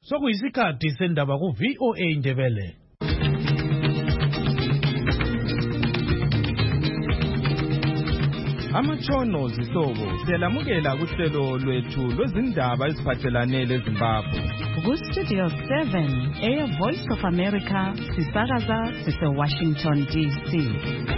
Sokuyisikhathi sendaba ku VOA Indebele. Amatshono zihlobo siyalamukela kuhlelo lwethu lwezindaba eziphathelane leZimbabwe. Ku-Studio 7, Air Voice of America, sisakaza sise-Washington, D.C.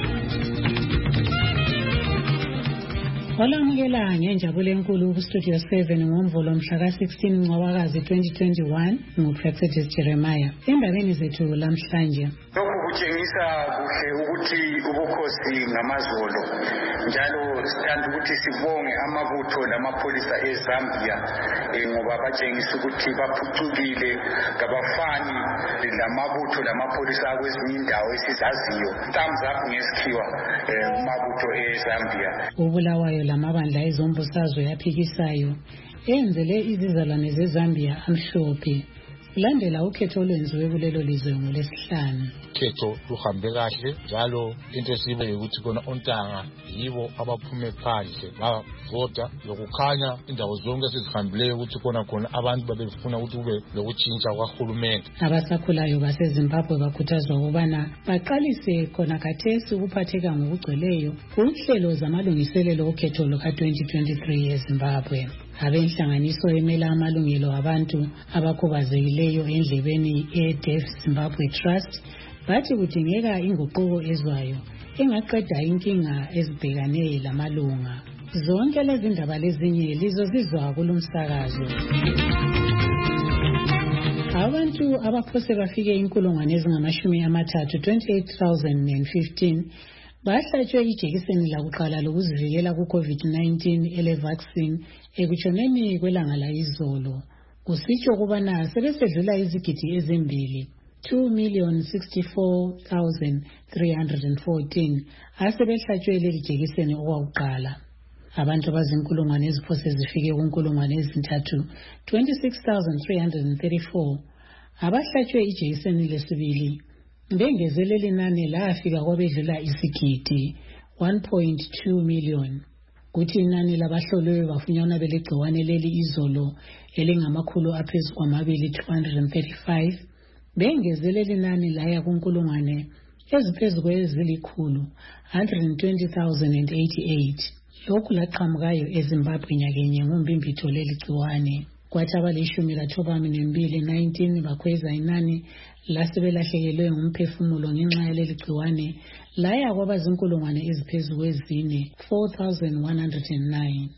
Walamukela ngenjabulo enkulu ku-Studio 7 ngomvulo mhla ka-16 Ncwabakazi 2021 nguProfessor Jeremiah. Endabeni zethu lamhlanje. Lokhu kutshengisa kuhle ukuthi ubukhosi ngamazolo. Njalo sithanda ukuthi sibonge amabutho lamapholisa eZambia ngoba batshengisa ukuthi baphucukile kabafani lamabutho lamapholisa kwezinye indawo esizaziyo. Thumbs up ngesikhiwa kumabutho eZambia. Ubulawayo lamabandla ezombusazwe yaphikisayo enzele izizalwane zeZambia amhlophe. Landela ukhetho olwenziwe kulelo lizwe ngolesihlanu. Ukhetho luhambe kahle njalo into esibe ukuthi kona ontanga yibo abaphume phandle bavota lokukhanya indawo zonke esizihambileyo ukuthi khona abantu babefuna ukuthi kube lokutshintsha kwahulumende. Abasakhulayo baseZimbabwe bakhuthazwa ukubana baqalise khona khathesi ukuphatheka ngokugcweleyo kunhlelo zamalungiselelo okhetho luka-2023 eZimbabwe. Abenhlanganiso emela amalungelo abantu abakhubazekileyo endlebeni eDeaf Zimbabwe Trust bathi kudingeka inguquko ezwayo engaqeda inkinga ezibhekane lamalunga. Zonke lezi ndaba lezinye lizozizwa kulomsakazo. Abantu abaphose bafike 28,015 bahlatshwe ijekiseni lakuqala lokuzivikela ku-COVID-19 ele-vaccine ekutshoneni kwelanga layizolo. Kusitsho kubana sebesedlula izigidi ezimbili 2,064,314 asebehlatshwe leli jekiseni okwakuqala. Abantu abazinkulungwane eziphose zifike kunkulungwane ezintathu 26,334 abahlatshwe ijekiseni lesibili. Bengezelele inani lafika kwabedlula isigidi 1.2 million. Kuthi inani labahlolwe bafunyana belegciwane leli izolo elingamakhulu aphezu kwamabili 235. Bengezelele inani laya kunkulungwane eziphezu kwezilikhulu 120,088. Lokhu laqhamukayo eZimbabwe nyakenye ngombimbitho leli gciwane. Kwathi abali-12 bakhweza inani lasebelahlekelwe ngumphefumulo ngenxa yaleli gciwane laya kwabazinkulungwane eziphezu kwezine 4,109.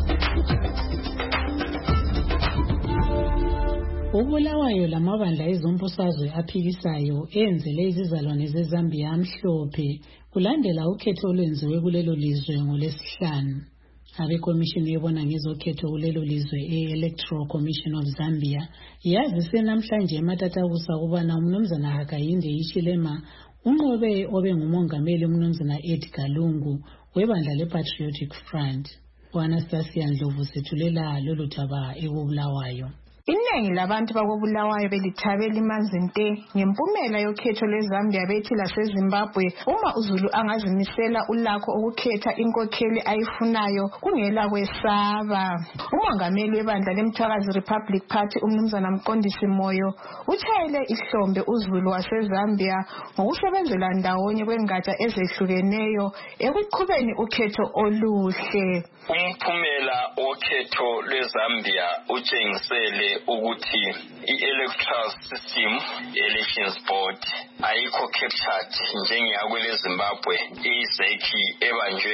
Ubulawayo lamabandla ezombusazwe aphikisayo enzele izizalwane zeZambia amhlophe kulandela ukhetho olwenziwe kulelo lizwe ngolesihlanu. Abekomishini ebona ngezokhetho kulelo lizwe e-Electoral Commission of Zambia yazise namhlanje ematatakusa ukubana umnumzana Hakainde Hichilema unqobe obe ngumongameli umnumzana Edgar Lungu webandla le-Patriotic Front. U-Anastasia Ndlovu sethulela lolu daba ekubulawayo. Iningi labantu bakobulawayo belithabela imanzinte ngempumela yokhetho lweZambia bethi laseZimbabwe uma uZulu angazimisela ulakho ukukhetha inkokheli ayifunayo kungela kwesaba. Umongameli webandla leMthakazi Republic Party umnumzana Mqondisi Moyo uthayele ihlombe uZulu waseZambia ngokusebenzela ndawonye kwengatsha ezehlukeneyo ekuqhubeni ukhetho oluhle. Umphumela wokhetho lweZambia utshengisele ukuthi i-electoral system elections board ayikho captured njengeyakwele Zimbabwe. Izeki ebanjwe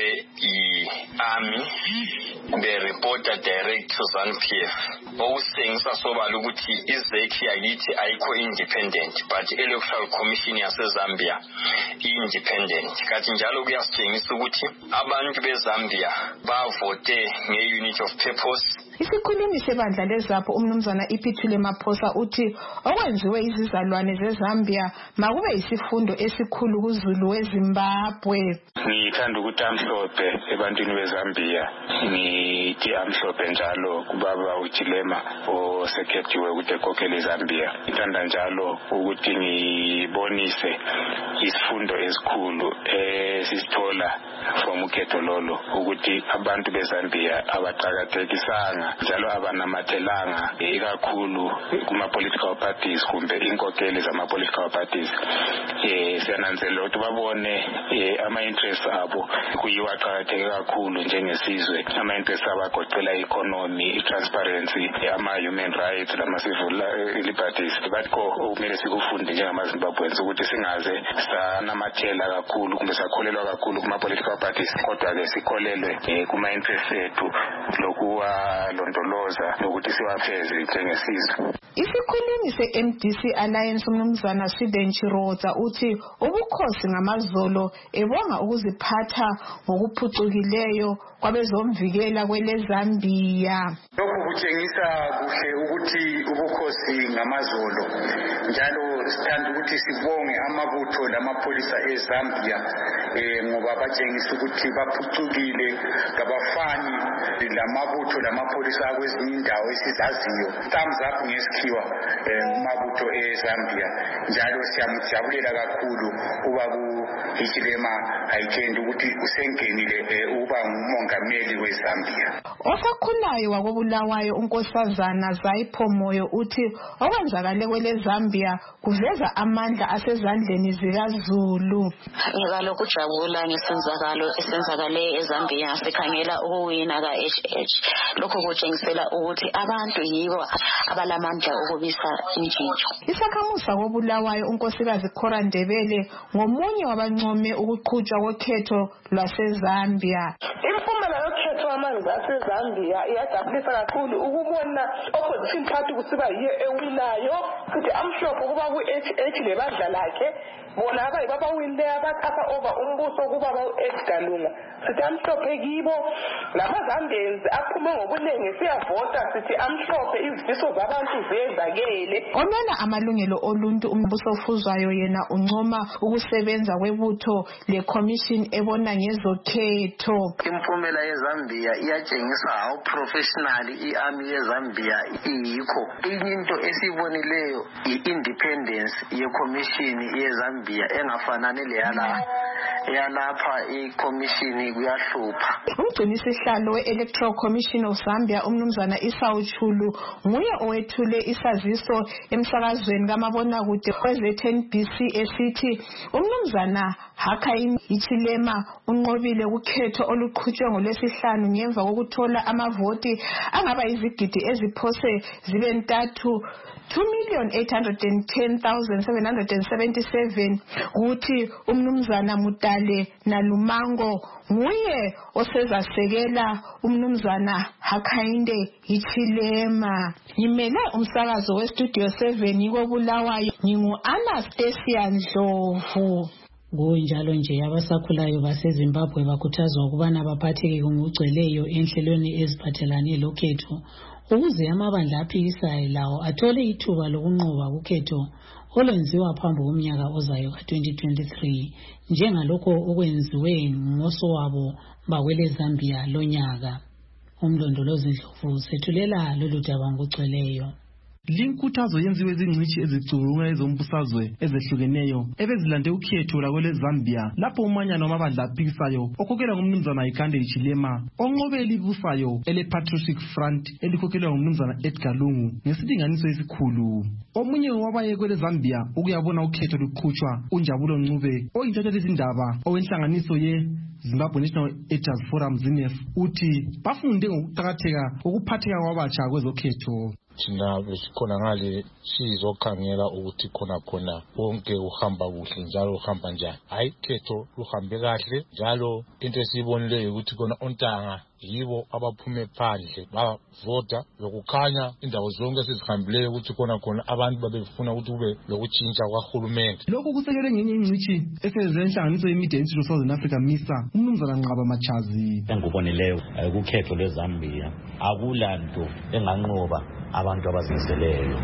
i-army bereporta direct to ZANU-PF okusengisa sobala ukuthi izeki yakithi ayikho independent but electoral commission yaseZambia independent. Kathi njalo kuyasitshengisa ukuthi abantu beZambia bavote nge-unity of purpose. Isikhulumi sebandla leZAPO umnumzana Iphithile Maphosa uthi okwenziwe izizalwane zeZambia makube isifundo esikhulu kuZulu weZimbabwe. Ngithanda ukuthi amhlophe ebantwini beZambia. Ngithi amhlophe njalo kubaba uJilema osekhethiwe ukuthi ekhokhele iZambia. Ngithanda njalo ukuthi ngibonise isifundo esikhulu esisithola from ukhetho lolo ukuthi abantu beZambia abaqhakathekisanga abangakhulumanga njalo abanamathelanga ikakhulu kuma-political parties kumbe inkokeli zama-political parties. Siyananzelela ukuthi babone ama-interests abo kuyiwa aqakatheke kakhulu njengesizwe. Ama-interests abo agoqela i-economy, i-transparency, ama-human rights lama-civil liberties. Bakho okumele sikufunde njengamaZimbabweans ukuthi singaze sanamathela kakhulu kumbe sakholelwa kakhulu kuma-political parties, kodwa-ke sikholelwe kuma-interests ethu lokuwalondoloza nokuthi siwafeze njengesizwe. Isikhulumi se-MDC Alliance umnumzana Sweden Chiroza uthi ubukhosi ngamazolo ebonga ukuziphatha ngokuphucukileyo kwabezomvikela kweleZambia. Lokhu kutshengisa kuhle ukuthi ubukhosi ngamazolo njalo sithanda ukuthi sibonge amabutho lamapholisa eZambia ngoba batshengisa ukuthi baphucukile kabafani lamabutho lamapholisa kwezinye indawo esizaziyo. Thumbs up ngesikhiwa amabutho eZambia njalo siyamujabulela kakhulu ubaba Hichilema Haichendi ukuthi usengenile ukuba ngumongameli weZambia. Osakhulayo wakobulawayo unkosazana Zaipho Moyo uthi okwenzakale kweleZambia kuveza amandla asezandleni zikaZulu. Ngikalo kujabula ngesenzakalo esenzakale eZambia sikhangela ukuwina ka-HH. Lokho kutshengisela ukuthi abantu yibo abalamandla ukubisa intshintsho. Isakhamuzi kobulawayo unkosikazi Khora Ndebele ngomunye wabancome ukuqhutshwa kokhetho lwaseZambia. Impumela yokhetho amandla aseZambia iyajabulisa kakhulu ukubona opposition party kusiba yiyo ewinayo futhi amhlophe kuba ku-HH lebandla lakhe bona abayibaba wile abathatha over umbuso kuba ba-Edgar Lunga. Sithi amhlophe kibo lamazambians aphume ngobuningi siyavota sithi amhlophe izifiso zabantu zenzakele. Onana amalungelo oluntu umbuso ofuzwayo yena uncoma ukusebenza kwebutho le-commission ebona ngezokhetho. Impumela yeZambia iyatshengisa how professional i-army yeZambia iyikho. Into esibonileyo i-independence ye-commission yeZambia engafanani leyalapha i-commission kuyahlupha. Umgcinisihlalo we-Electoral Commission of Zambia umnumzana Esau Chulu nguye owethule isaziso emsakazweni kamabonakude kweZNBC esithi umnumzana Hakainde Hichilema unqobile ukhetho oluqhutshwe ngolwesihlanu ngemva kokuthola amavoti angaba izigidi eziphose zibe ntathu 2,810,777 ukuthi umnumzana Mutale Nalumango nguye osezasekela umnumzana Hakainde Hichilema. Ngimele umsakazo weStudio 7 kobulawayo ngingu-Anastasia Ndlovu. Kunjalo nje abasakhulayo baseZimbabwe bakhuthazwa ukubana baphatheke ngokugcweleyo enhlelweni eziphathelane lokhetho ukuze amabandla aphikisayo lawo athole ithuba lokunqoba ukhetho olwenziwa phambi komnyaka ozayo ka-2023 njengalokho okwenziwe ngosowabo bakweleZambia lonyaka. Umlondolozi Ndlovu sethulela lolu daba ngokugcweleyo. Linkuthazo yenziwe izingcishi ezicubungula ezombusazwe ezehlukeneyo ebezilande ukhetho lakweleZambia lapho umanyano wamabandla aphikisayo okhokhelwa ngumnumzana Hakainde Hichilema onqobela ibusayo ele-Patriotic Front elikhokhelwa ngumnumzana Edgar Lungu ngesilinganiso esikhulu. Omunye wabaye kweleZambia ukuyabona ukhetho luqhutshwa uNjabulo Ncube oyintatheli izindaba owenhlanganiso ye-Zimbabwe National Editors Forum ZNF uthi bafunde ngokuqakatheka kokuphatheka kwabatsha kwezokhetho. Thina besikhona ngale sizokhangela ukuthi khona wonke uhamba kuhle njalo uhamba njani. Hayi khetho luhambe kahle njalo into esiyibonileyo ukuthi khona ontanga yibo abaphume phandle bavota lokukhanya indawo zonke esizihambileyo ukuthi khona abantu babefuna ukuthi kube lokutshintsha kwahulumende. Lokhu kusekelwe ngenye ingcishi esezenhlanganiso ye-Media Institute of Southern Africa MISA umnumzana Nqaba Machazi. Engikubonileyo kukhetho leZambia akulanto enganqoba abantu abazimiseleyo.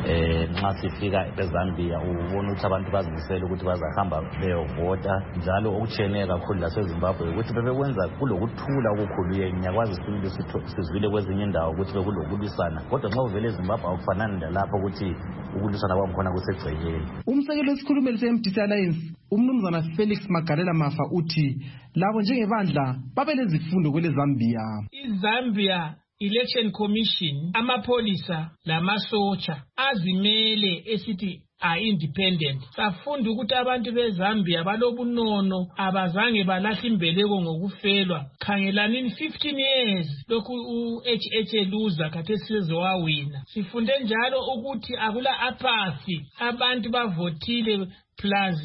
Nxa sifika eZambia ubona ukuthi abantu bazimisele ukuthi bazahamba beyovota njalo okutsheneye kakhulu laseZimbabwe ukuthi bebekwenza kulokuthula okukhulu. Ngiyakwazi sizwile kwezinye indawo ukuthi bekulokulwisana kodwa nxa uvele eZimbabwe akufanani lalapho ukuthi ukulwisana kwakhona kusegcekeni. Umsekelo wesikhulumeli se-MDC Alliance umnumzana Felix Magalela Mafa uthi labo njengebandla babelezifundo kweleZambia. iZambia Election Commission, amapolisa lamasotsha azimele esithi independent. Safunda ukuthi abantu beZambia balobunono abazange balahla imbeleko ngokufelwa. Khangelanini 15 years lokhu uHH eluza kade sizowawina. Sifunde njalo ukuthi akula apathy, abantu bavotile plus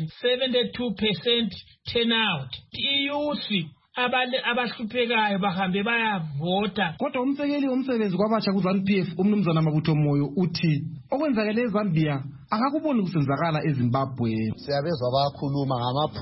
72% turnout. Iyusi abahluphekayo bahambe bayavota. Kodwa umsekeli womsebenzi kwabatsha kuZANU-PF umnumzana Mabutho Moyo uthi okwenzakala eZambia akakuboni kusenzakala eZimbabwe. Siyabezwa bakhuluma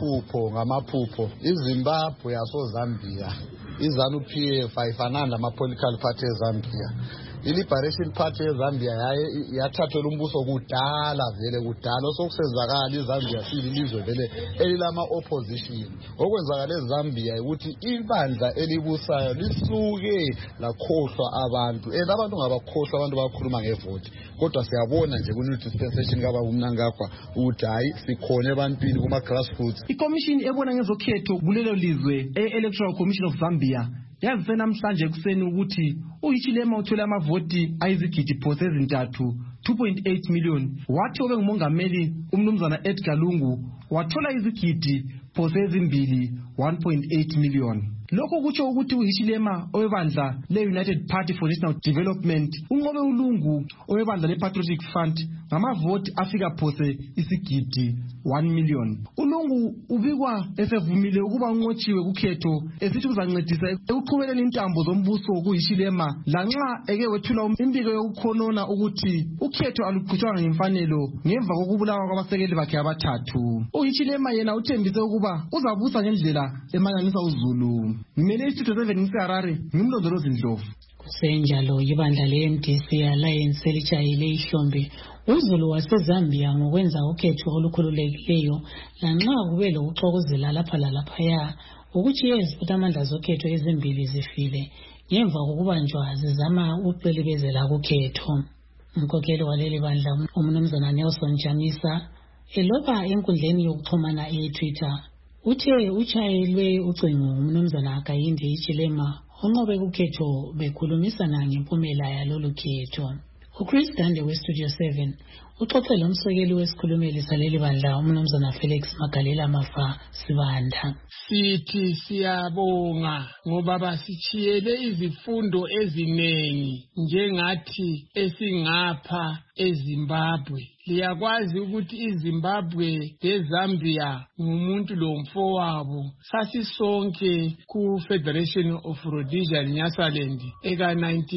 ngamaphupho. iZimbabwe yasoZambia, iZANU-PF ayifanani lama-political party eZambia. I-Liberation Party eZambia yathathelwa umbuso kudala osokusenzakala iZambia sililizwe vele elilama-opposition. Okwenzakala eZambia ukuthi ibandla elibusayo lisuke lakhohlwa abantu. Abantu ngabakhohlwa abantu bakhuluma ngevoti. Kodwa siyabona nje ku-new dispensation kaba umnangagwa ukuthi hayi sikhona ebantwini kuma-grassroots. Ikomishini ebona ngezokhetho kulelo lizwe e-Electoral Commission of Zambia yazise namhlanje ekuseni ukuthi uHichilema uthole amavoti ayizigidi phose ezintathu 2.8 million. Wathi obe ngumongameli umnumzana Edgar Lungu wathola izigidi phose ezimbili 1.8 million. Lokho kutsho ukuthi uHichilema owebandla le-United Party for National Development unqobe uLungu owebandla le-Patriotic Front ngamavoti afika phose isigidi 1 million. ULungu ubikwa esevumile ukuba unqotshiwe kukhetho esithi uzancedisa ekuqhubeleni intambo zombuso kuHichilema lanxa eke wethula imbiko yokukhonona ukuthi ukhetho aluqhutshwanga ngemfanelo ngemva kokubulawa kwabasekeli bakhe abathathu. uHichilema yena uthembise ukuba uzabusa ngendlela emanyanisa uZulu. Ngimele iStudio 7 ngiseHarare, ngimlondolozi Ndlovu. Senjalo ibandla le-MDC Alliance elitshayile ihlombe uZulu waseZambia ngokwenza ukhetho olukhululekileyo lanxa kube lokuxokozela lapha lalaphaya ukuthi yeziphatha amandla zokhetho ezimbili zifile ngemva kokubanjwa zizama ukuqelibezela kukhetho. Umkhokheli waleli bandla umnumzana Nelson Chamisa eloba enkundleni yokuxhumana eTwitter uthe utshayelwe ucingo umnumzana Hakainde Hichilema onqobe kukhetho bekhulumisana ngempumela yalolu khetho. uChris Dande weStudio 7 uxoxele umsekeli wesikhulumeli saleli bandla umnumzana Felix Magalela Mafa Sibanda. Sithi siyabonga ngoba basichiyele izifundo ezinengi njengathi esingapha eZimbabwe. Liyakwazi ukuthi iZimbabwe leZambia ngumuntu lomfowabo. Sasisonke ku Federation of Rhodesia Nyasaland eka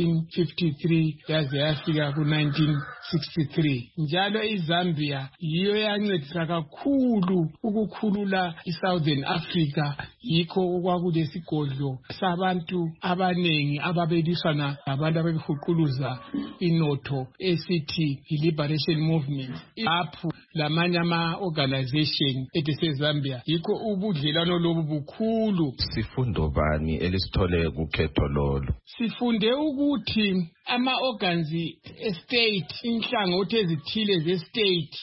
1953 yaze yafika ku 1963. Njalo iZambia yiyo yancedisa kakhulu ukukhulula iSouthern Africa, yikho okwakulesigodlo sabantu abanengi ababelisana labantu abebehuquluza inotho esithi Liberation Movement. Apho lamanye ama-organization eseZambia yikho ubudlelwano lobu bukhulu. Sifundo bani elisithole kukhetho lolo? Sifunde ukuthi ama-organs estate, inhlangothi ezithile zestate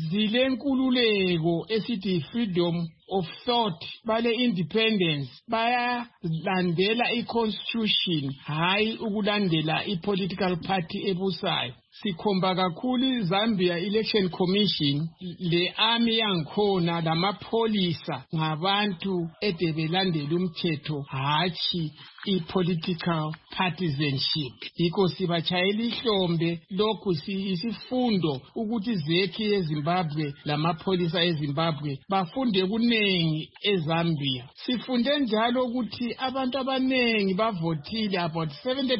zilenkululeko esithi freedom of thought, bale independence, bayalandela i-constitution hayi ukulandela i-political party ebusayo. Sikhomba kakhulu iZambia Election Commission, le army yankhona lamapolisa ngabantu edebelandela umthetho hathi i-political partisanship. Yikho sibachayela ihlombe lokhu isifundo ukuthi izekhi eZimbabwe lamapolisa eZimbabwe bafunde kunengi eZambia. Sifunde njalo ukuthi abantu abanengi bavotile, about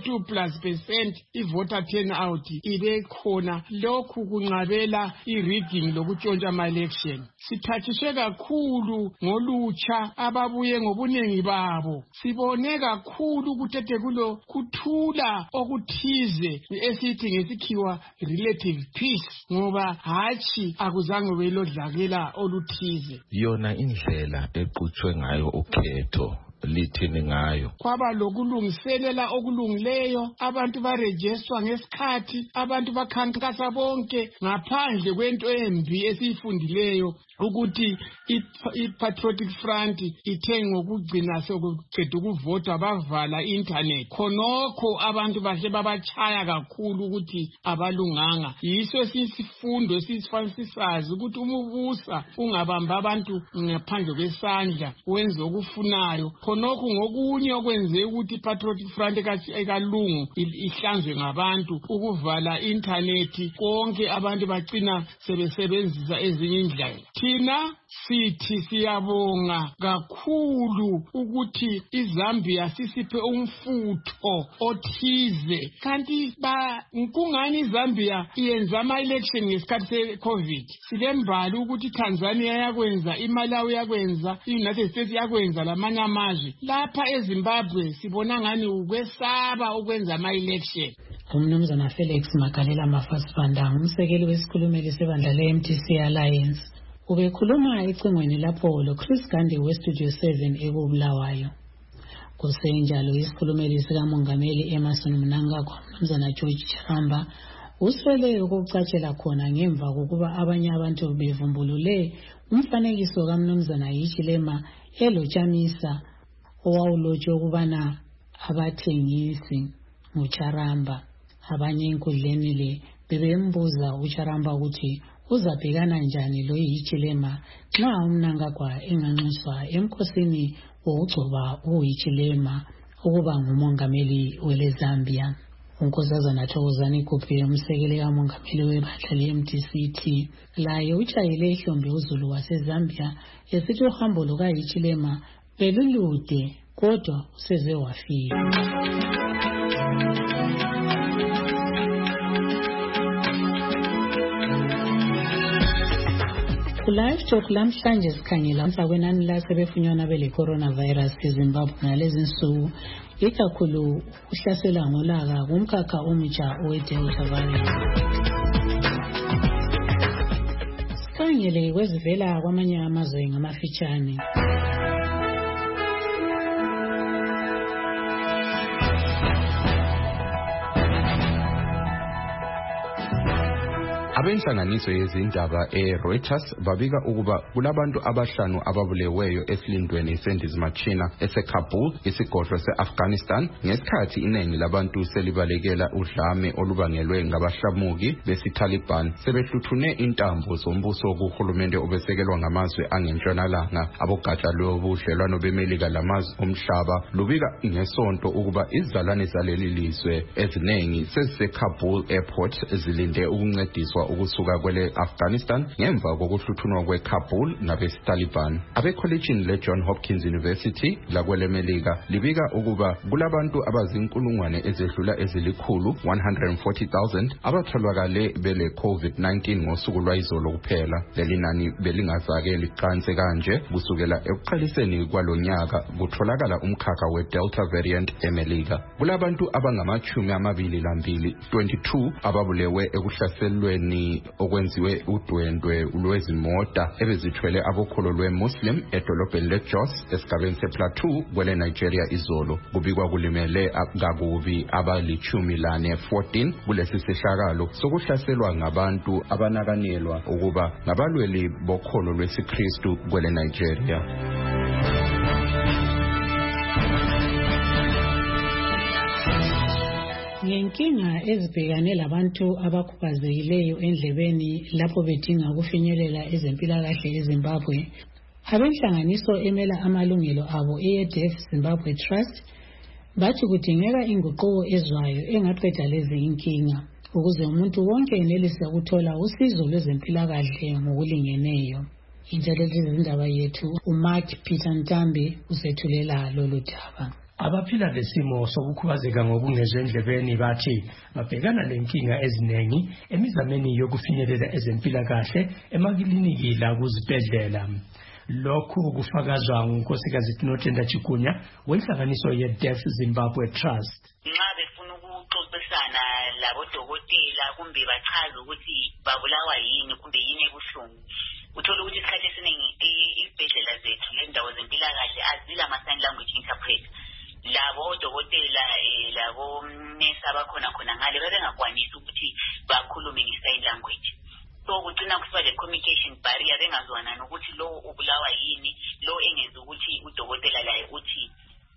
72+% i-voter turnout ibe khona. Lokhu kunqabela i-rigging lokutshontsha ama-election. Sithathiswe kakhulu ngolutsha ababuye ngobunengi babo. Sibone kakhulu ukuthi kulo kuthula okuthize esithi ngesikhiwa relative peace, ngoba hathi akuzange belodlakela oluthize. Yona indlela eqhutshwe ngayo ukhetho lithini ngayo. Kwaba lokulungiselela okulungileyo, abantu barejistwa ngesikhathi, abantu bakhankasa bonke ngaphandle kwento embi esiyifundileyo ukuthi i-Patriotic Front ithe ngokugcina sokuqeda ukuvota bavala internet. Khonokho abantu bahle babachaya kakhulu ukuthi abalunganga. Yiso sisifundo esisifanisisazi ukuthi umubusa ungabamba abantu ngaphandle kwesandla wenze okufunayo. Khonokho ngokunye okwenze ukuthi i-Patriotic Front ekalungu ihlanzwe ngabantu, ukuvala internet konke abantu bagcina sebesebenzisa ezinye indlela. Thina sithi siyabonga kakhulu ukuthi iZambia sisiphe umfutho othize, kanti kungani iZambia iyenza ama-election ngesikhathi se-COVID. Silembali ukuthi Tanzania yakwenza, iMalawi yakwenza, i-United States yakwenza, lamanye amazwe. Lapha eZimbabwe sibona ngani ukwesaba ukwenza ama-election. Umnumzana Felix Magalela Mafasibanda, umsekeli wesikhulumeli sebandla le-MTC Alliance, ubekhuluma ecingweni lapho lo Chris Gande weStudio 7 eKubulawayo. Kusenjalo isikhulumeli sikamongameli Emerson Mnangagwa, umnumzana George Charamba, uswele ukucatshela khona ngemva kokuba abanye abantu bevumbulule umfanekiso kaMnumzana Hichilema elochamisa owawulotshwe ukubana abathengisi nguCharamba. Abanye enkundleni le bebembuza uCharamba ukuthi uzabhekana njani lo Hichilema nxa uMnangagwa enganxuswa emkhosini wokugcoba uHichilema ukuba ngumongameli weleZambia. Unkosazana Thokozani Kuphe, umsekeli kamongameli webandla le-MTCT, laye utshayele ihlombe uZulu waseZambia esithi uhambo lukaHichilema belulude kodwa useze wafika. Live Talk lamhlanje sikhangela kwenani lasebefunyanwa bele coronavirus eZimbabwe ngalezi nsuku, ikakhulu uhlasela ngolaka kumkhakha omutsha owe-Delta variant. Sikhangele kwezivela kwamanye amazwe ngamafitshane. Abenhlanganiso yezindaba eReuters babika ukuba kulabantu abahlanu ababuleweyo esilindweni sendizimachina eseKabul, isigodlo seAfghanistan, ngesikhathi iningi labantu selibalekela udlame olubangelwe ngabahlamuki besiTaliban sebehluthune intambo zombuso kuhulumende obesekelwa ngamazwe angentshonalanga. Abogatsha lobudlelwano beMelika lamazwe omhlaba lubika ngesonto ukuba izizalwane zaleli lizwe eziningi seziseKabul airport zilinde ukuncediswa ukusuka kwele Afghanistan ngemva kokuhluthunwa kweKabul nabesiTaliban. Abekholejini leJohn Hopkins University lakwele Melika libika ukuba kulabantu abazinkulungwane ezedlula ezilikhulu 140,000 abatholakale bele COVID-19 ngosuku lwayizolo kuphela. Leli nani belingazake liqanse kanje kusukela ekuqaliseni kwalonyaka kutholakala umkhakha weDelta variant eMelika. Kulabantu abangama-22 22 ababulewe ekuhlaselweni okwenziwe udwendwe lwezimota ebezithwele abokholo lweMuslim edolobheni leJos esigabeni sePlateau kwele Nigeria izolo. Kubikwa kulimele kakubi abali-14 kulesi sehlakalo sokuhlaselwa ngabantu abanakanelwa ukuba ngabalweli bokholo lwesiKristu kwele Nigeria. Ngenkinga ezibhekane labantu abakhubazekileyo endlebeni lapho bedinga ukufinyelela ezempilakahle eZimbabwe, abenhlanganiso emela amalungelo abo eDeaf Zimbabwe Trust bathi kudingeka inguquko ezwayo engaqeda lezi inkinga ukuze umuntu wonke enelise ukuthola usizo lwezempilakahle ngokulingeneyo. Inhleleli zindaba yethu uMark Peter Ntambi usethulela lolu daba. Abaphila lesimo sokukhubazeka ngokungezwendlebeni bathi babhekana lenkinga eziningi emizameni yokufinyelela ezempilakahle emakliniki la kuzibhedlela. Lokhu kufakazwa ngunkosikazi Tinotenda Chikunya wenhlanganiso yeDeaf Zimbabwe Trust. Nxa befuna ukuxoxisana labodokotela kumbe bachaze ukuthi babulawa yini kumbe yini ebuhlungu, uthola ukuthi isikhathi esiningi izibhedlela zethu lendawo zempilakahle azila ama-sign language interpreter. Labo odokotela labo nesi abakhona khona ngale bebengakwanisi ukuthi bakhulume nge-sign language. So kugcina kusiba le communication barrier, bengazwana nokuthi lo ubulawa yini, lo engenza ukuthi udokotela laye uthi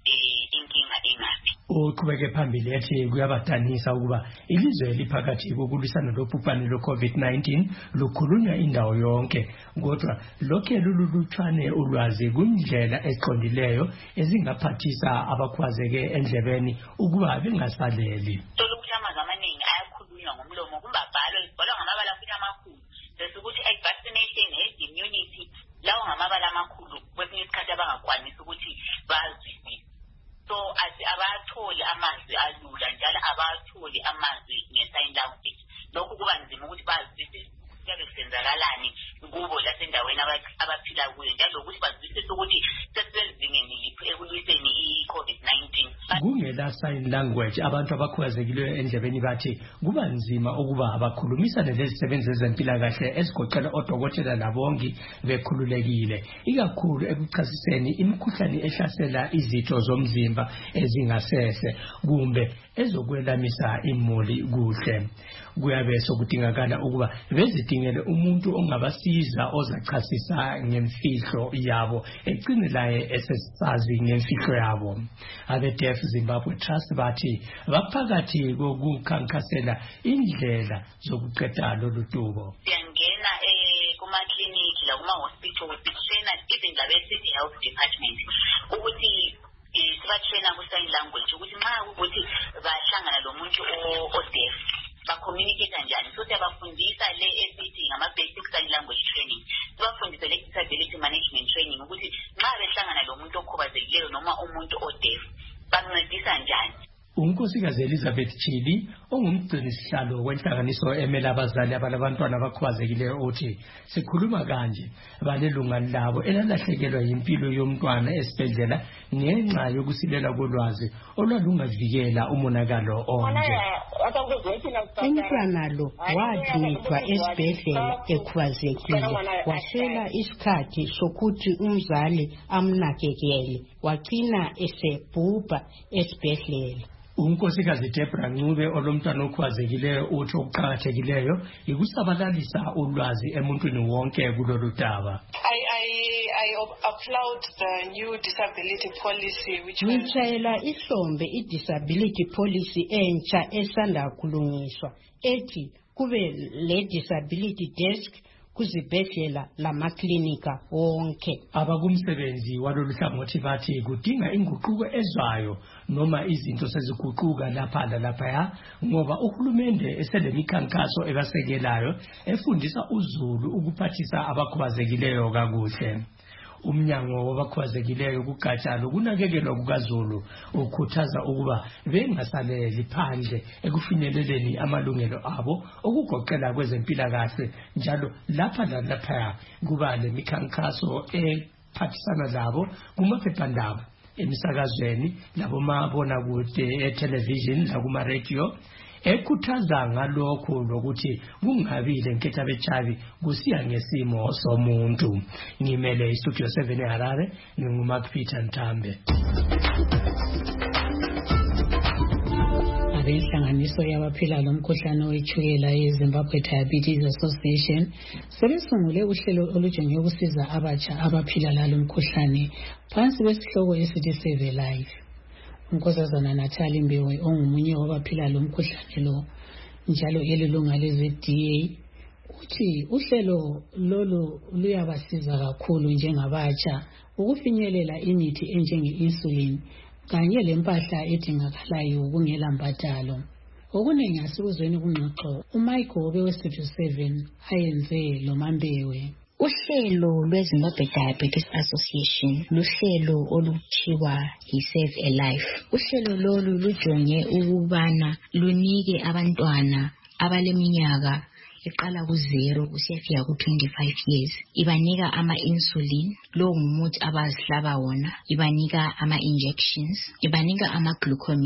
inkinga ingaphi. Uqhubeke phambili ethi kuyabadanisa ukuba ilizwe liphakathi kokulwisana lobhubhane lwe-COVID-19 lukhulunywa indawo yonke, kodwa lokhe lulutshwane ulwazi kundlela eziqondileyo ezingaphathisa abakhubazeke endlebeni ukuba bengasaleli. Thola ukuthi amazwi amaningi ayakhulunywa ngomlomo kumbe abhalwa ngamabala futhi amakhulu, bese ukuthi vaccination, immunity, lawo ngamabala amakhulu kwesinye isikhathi abangakwanisi ukuthi bazwisise. So abatholi amazwi alula njalo abatholi amazwi nge-sign language. Lokhu kuba nzima ukuthi bazwisise kuyabe kusenzakalani kubo lasendaweni abaphila kuyo, njalo ukuthi bazwisise ukuthi sesisezingeni liphi ekulwiseni i-COVID-19. Kungela sign language abantu abakhubazekileyo endlebeni bathi kuba nzima ukuba bakhulumisane lezisebenzi zempilakahle ezigoqela odokotela labongi bekhululekile, ikakhulu ekuchasiseni imikhuhlane ehlasela izitho zomzimba ezingasese kumbe ezokwelamisa imuli kuhle. Kuyabe sokudingakala ukuba bezidingele umuntu ongabasiza ozachasisa ngemfihlo yabo, egcine laye esesazi ngemfihlo yabo. Abe-Deaf Zimbabwe Trust bathi baphakathi kokukhankasela indlela zokuqeda lolu dubo. Siyangena kuma-clinic lakuma-hospital sithena even labe-city health department ukuthi sibatraina ku-sign language ukuthi nxa ukuthi bahlangana lo muntu o-deaf ba-communicate njani. So siyabafundisa le esithi ngama-basic sign language training, sibafundise le disability management training ukuthi nxa behlangana lo muntu okhubazekileyo noma umuntu o-deaf bancedisa njani. Unkosikazi Elizabeth Chili ongumgcinisihlalo wenhlanganiso emela abazali abalabantwana abakhubazekileyo uthi sikhuluma kanje balelunga labo elalahlekelwa yimpilo yomntwana esibhedlela ngenxa yokusilela kolwazi olwalungavikela umonakalo onje. Umntwana lo wadlithwa esibhedlela ekhubazekile, washela isikhathi sokuthi umzali amnakekele, wagcina esebhubha esibhedlela. Unkosikazi Deborah Ncube olomntwana okhubazekileyo uthi okuqakathekileyo yikusabalalisa ulwazi emuntwini wonke kulolu daba. I applaud the new disability policy which ngitshayela ihlombe i-disability policy entsha esanda kulungiswa ethi kube le disability desk kuzibhedlela lamaklinika wonke. Abakumsebenzi walolu hlangothi bathi kudinga inguquko ezwayo noma izinto seziguquka lapha lalaphaya ngoba uhulumende eselemikhankaso ebasekelayo efundisa uzulu ukuphathisa abakhubazekileyo kakuhle. Umnyango wabakhubazekileyo kugatsha lokunakekelwa kukazulu ukhuthaza ukuba bengasaleli phandle ekufinyeleleni amalungelo abo okugoqela kwezempilakahle, njalo lapha lalaphaya kuba lemikhankaso ephathisana labo kumaphephandaba, emisakazweni, labomabonakude, etelevision lakuma-radio, ekhuthaza ngalokho lokuthi kungabi lenkethabetshabi kusiya ngesimo somuntu. Ngimele iStudio 7 eHarare, nginguMark Peter Ntambe. Inhlanganiso yabaphila lomkhuhlane wetshukela yeZimbabwe Diabetes Association sebesungule uhlelo olujongene ukusiza abatsha abaphila lalo mkhuhlane phansi kwesihloko esithi Save a Life. Unkosazana Natalie Mbewe ongumunye wabaphila lomkhuhlane lo njalo elilunga leZDA uthi uhlelo lolu luyabasiza kakhulu njengabatsha ukufinyelela imithi enjenge-insulin kanye lempahla edingakalayo kungela mbadalo. Okunengi asikuzweni kungxoxo uMichael obeweStudio 7 ayenze loMambewe. Uhlelo lweZimbabwe Diabetes Association luhlelo oluthiwa yi-Save a Life. Uhlelo lolu lujonge ukubana lunike abantwana abaleminyaka iqala ku0 kusiyafika ku25 years, ibanika ama-insulin, lo ngumuthi abazihlaba wona, ibanika ama-injections, ibanika ama-glucometer,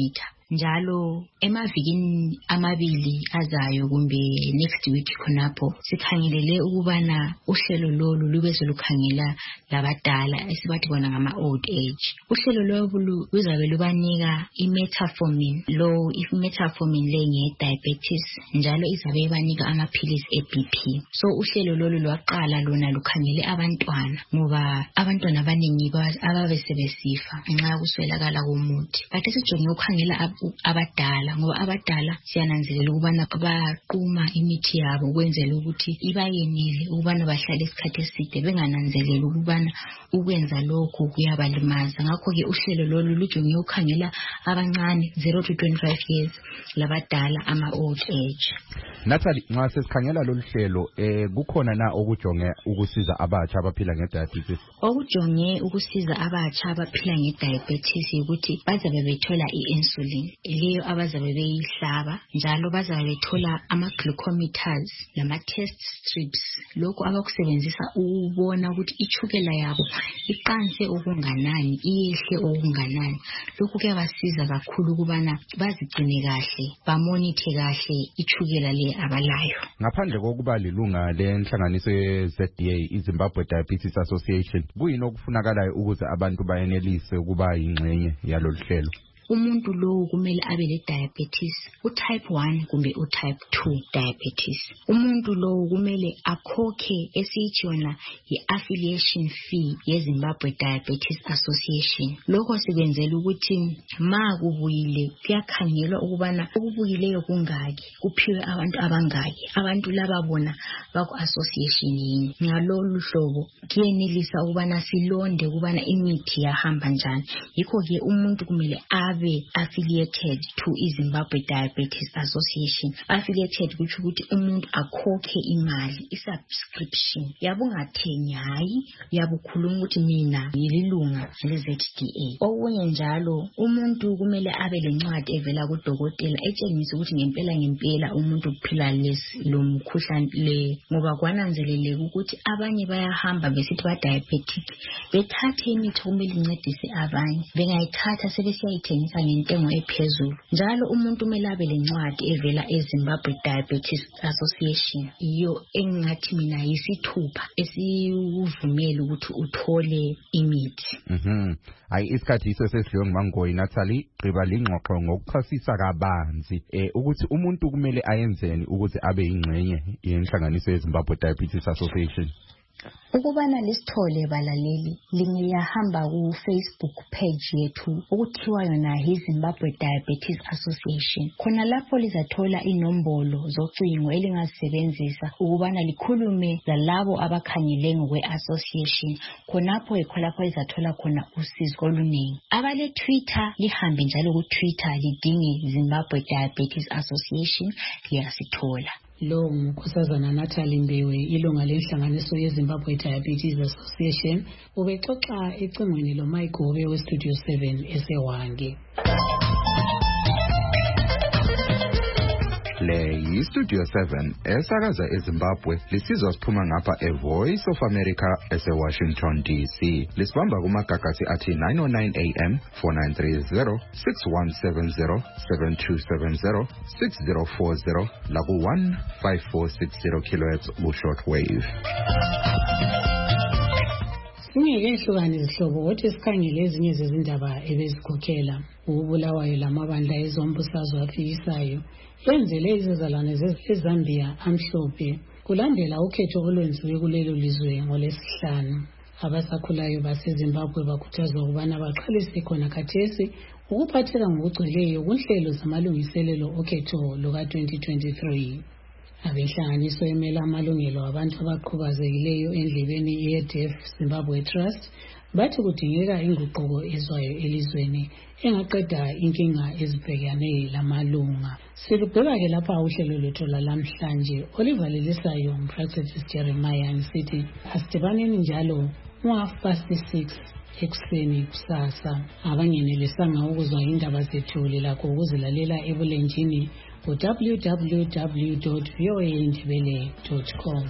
njalo emavikini amabili azayo kumbe next week khonapho sikhangelele ukubana uhlelo lolu lube solukhangela labadala esibathi bona ngama old age. Uhlelo lolu luzabe lubanika imetformin. Lo imetformin le nge diabetes njalo izabe ibanika amaphilisi eBP. So uhlelo lolu lwaqala lona lukhangele abantwana ngoba abantwana abaningi ababe sebesifa nxa kuswelakala komuthi. Kade sijonge ukukhangela abadala ngoba abadala siyananzelela ukubana baquma imithi yabo ukwenzela ukuthi ibayenele ukubana bahlale isikhathi eside bengananzelela ukubana ukwenza lokhu kuyabalimaza. Ngakho ke uhlelo lolu lujonge ukukhangela abancane 0 to 25 years labadala ama old age. Natalie, nxa sesikhangela lolu hlelo kukhona na okujonge ukusiza abatsha abaphila ngediabetes? Okujonge ukusiza abatsha abaphila ngediabetes ukuthi bazabe bethola i-insulin leyo abazabe beyihlaba, njalo bazabe bethola ama-glucometers lama-test strips, lokhu abakusebenzisa ukubona ukuthi ichukela yabo iqanse okunganani, iyehle okunganani. Lokhu kuyabasiza kakhulu ukubana bazigcine kahle, bamonithe kahle ichukela le abalayo. Ngaphandle kokuba lilunga lenhlanganiso ye-ZDA, iZimbabwe Diabetes Association, kuyini okufunakalayo ukuze abantu bayenelise ukuba yingxenye yalolu hlelo? Umuntu lo kumele abe le diabetes type 1 kumbe type 2 diabetes. Umuntu lo kumele akhokhe esiyichona i-affiliation fee yeZimbabwe Diabetes Association. Lokho sikwenzela ukuthi ma kubuyile kuyakhangelwa ukubana okubuyileyo kungaki, kuphiwe abantu abangaki, abantu laba bona baku association yini. Ngalolu hlobo kuyenelisa ukubana silonde ukubana imithi yahamba njani. Yikho ke umuntu kumele abe affiliated to iZimbabwe Diabetes Association. Affiliated kutsho ukuthi umuntu akhokhe imali, i-subscription. Yabungathengi hayi, yabukhuluma ukuthi mina ngililunga le-ZDA. Okunye njalo umuntu kumele abe lencwadi evela kudokotela etshengisa ukuthi ngempela umuntu uphila lo mkhuhlane le, ngoba kwananzeleleka ukuthi abanye bayahamba besithi ba diabetic bethathe imithi kumele incedise abanye, bengayithatha sebesiyayithengisa ngentengo ephezulu. Njalo umuntu kumele abe lencwadi evela eZimbabwe Diabetes Association, iyo engathi mina yisithupha esivumela ukuthi uthole imithi. Hayi isikhathi iso sesidliwe nguMangoyi. Natalie, gqiba lingxoxo ngokuchasisa kabanzi ukuthi umuntu kumele ayenzeni ukuze abe yingxenye yenhlanganiso yeZimbabwe Diabetes Association. Ukubana lisithole balaleli, lingiyahamba ku Facebook page yethu okuthiwa yona iZimbabwe Diabetes Association. Khona lapho lizathola inombolo zocingo elingazisebenzisa ukubana likhulume lalabo abakhangele ngokwe association. Khonapho lapho lizathola khona usizo oluningi. Abale Twitter lihambe njalo ku Twitter lidinge Zimbabwe Diabetes Association, liyasithola. Lo ngunkosazana Natalie Mbewe, ilunga lenhlanganiso yeZimbabwe Diabetes Association, ubexoxa ecingweni loMayigobe weStudio 7 eseWange. Le yiStudio 7 esakaza eZimbabwe, lisizwa siphuma ngapha eVoice of America eseWashington DC. Lisibamba kumagagasi athi 909 AM, 4930, 6170, 7270, 6040 laku 15460 kHz ku-shortwave. Singekehlukane izihlobo kodwa sikhangele ezinye zezindaba ebezikhokhela. Ubulawayo lamabandla ezombusazwe afikisayo lenzele izizalwane zeZambia amhlophe kulandela ukhetho olwenziwe kulelo lizwe ngoLwesihlanu. Abasakhulayo baseZimbabwe bakhuthazwa ukubana baqalise khona khathesi ukuphatheka ngokugcweleyo kunhlelo zamalungiselelo okhetho luka-2023. Abenhlanganiso emela amalungelo abantu abakhubazekileyo endlebeni ye-Deaf Zimbabwe Trust bathi kudingeka inguquko ezwayo elizweni engaqeda inkinga ezibhekane lamalunga. Sikubheka-ke lapha uhlelo lwethu lalamhlanje olivalelisayo umProfessor Jeremiah ngisithi asidibaneni njalo ngo-6:30 ekuseni kusasa. Abangenelisanga ukuzwa indaba zethu lilakho ukuzilalela ebulenjini www.voaindebele.com.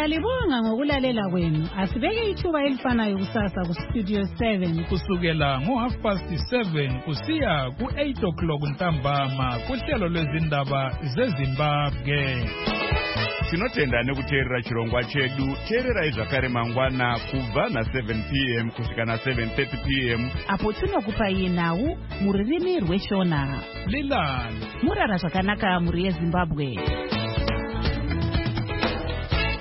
Siyalibonga ngokulalela kwenu. Asibeke ithuba elifanayo kusasa ku Studio 7 kusukela ngo7:30 kusiya ku8 ntambama kuhlelo lwezindaba zeZimbabwe. Tinotenda nekuteerera chirongwa chedu. Teerera zvakare mangwana kubva na7 p.m. kusvika na7:30 p.m. apo tinokupai nhau muririmi rweshona. Lilani murara zvakanaka muri yeZimbabwe.